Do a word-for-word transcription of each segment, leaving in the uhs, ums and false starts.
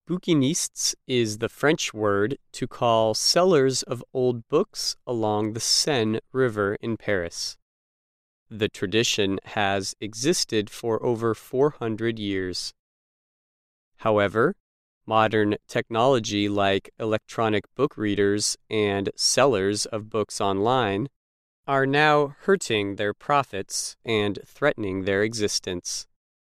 Bouquinistes is the French word to call sellers of old books along the Seine River in Paris. The tradition has existed for over four hundred years. However, modern technology like electronic book readers and sellers of books online are now hurting their profits and threatening their existence.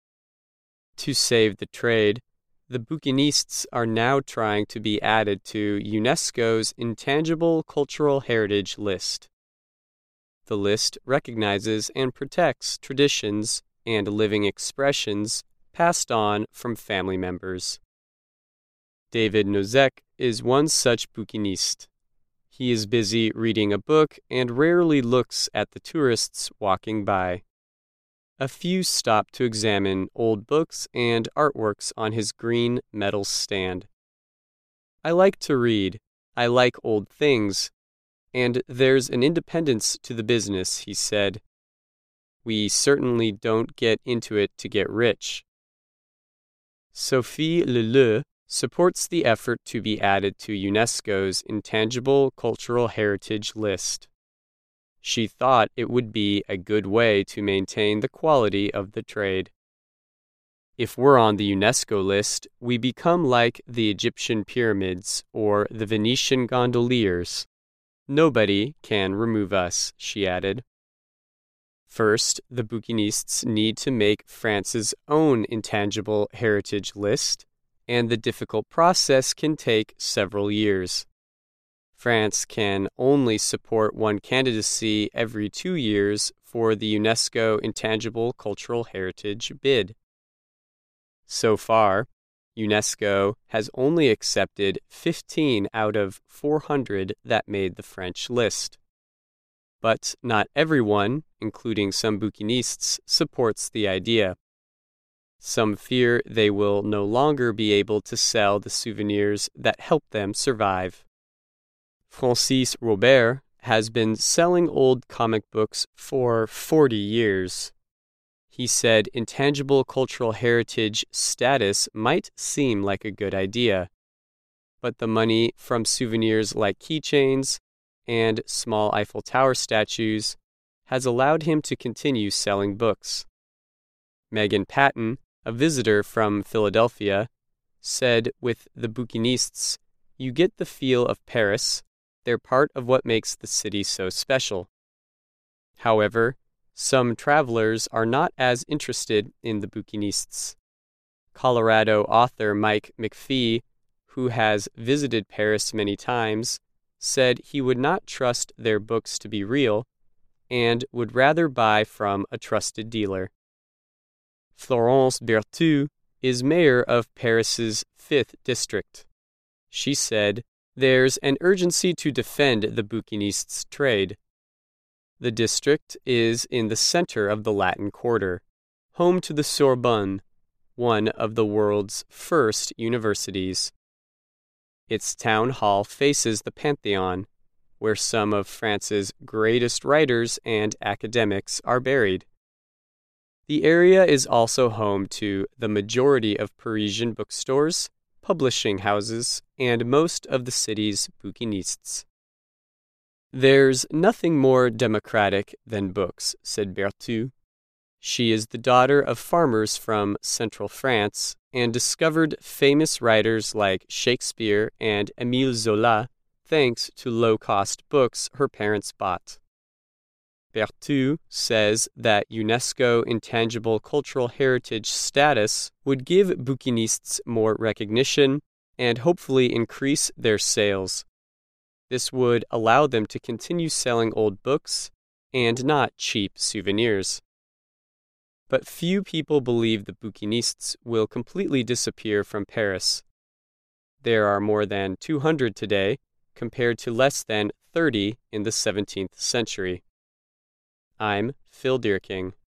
To save the trade, the bouquinistes are now trying to be added to UNESCO's Intangible Cultural Heritage List. The list recognizes and protects traditions and living expressions passed on from family members. David Nozek is one such bouquiniste. He is busy reading a book and rarely looks at the tourists walking by. A few stop to examine old books and artworks on his green metal stand. I like to read. I like old things. And there's an independence to the business, he said. We certainly don't get into it to get rich. Sophie Leleu supports the effort to be added to UNESCO's Intangible Cultural Heritage List. She thought it would be a good way to maintain the quality of the trade. If we're on the UNESCO list, we become like the Egyptian pyramids or the Venetian gondoliers. Nobody can remove us, she added. First, the bouquinistes need to make France's own intangible heritage list, and the difficult process can take several years. France can only support one candidacy every two years for the UNESCO Intangible Cultural Heritage bid. So far, UNESCO has only accepted fifteen out of four hundred that made the French list. But not everyone, including some bouquinistes, supports the idea. Some fear they will no longer be able to sell the souvenirs that help them survive. Francis Robert has been selling old comic books for forty years. He said intangible cultural heritage status might seem like a good idea, but the money from souvenirs like keychains and small Eiffel Tower statues has allowed him to continue selling books. Megan Patton, a visitor from Philadelphia, said with the bouquinistes, "You get the feel of Paris. They're part of what makes the city so special." However, some travelers are not as interested in the bouquinistes. Colorado author Mike McPhee, who has visited Paris many times, said he would not trust their books to be real and would rather buy from a trusted dealer. Florence Berthoud is mayor of Paris's fifth district. She said, "There's an urgency to defend the bouquinistes' trade." The district is in the center of the Latin Quarter, home to the Sorbonne, one of the world's first universities. Its town hall faces the Pantheon, where some of France's greatest writers and academics are buried. The area is also home to the majority of Parisian bookstores, publishing houses, and most of the city's bouquinistes. "There's nothing more democratic than books," said Berthoud. She is the daughter of farmers from central France and discovered famous writers like Shakespeare and Émile Zola thanks to low-cost books her parents bought. Berthoud says that UNESCO Intangible Cultural Heritage status would give bouquinistes more recognition and hopefully increase their sales. This would allow them to continue selling old books and not cheap souvenirs. But few people believe the bouquinistes will completely disappear from Paris. There are more than two hundred today, compared to less than thirty in the seventeenth century. I'm Phil Deerking.